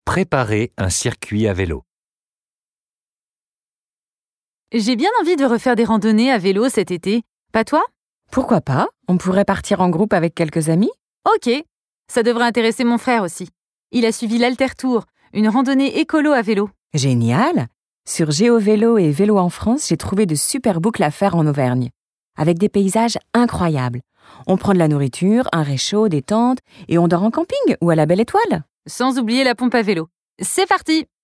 Préparer un circuit à vélo. J'ai bien envie de refaire des randonnées à vélo cet été. Pas toi? Pourquoi pas? On pourrait partir en groupe avec quelques amis? Ok, ça devrait intéresser mon frère aussi. Il a suivi l'Alter-Tour, une randonnée écolo à vélo. Génial! Sur GeoVélo et Vélo en France, j'ai trouvé de super boucles à faire en Auvergne, avec des paysages incroyables. On prend de la nourriture, un réchaud, des tentes, et on dort en camping ou à la belle étoile. Sans oublier la pompe à vélo. C'est parti!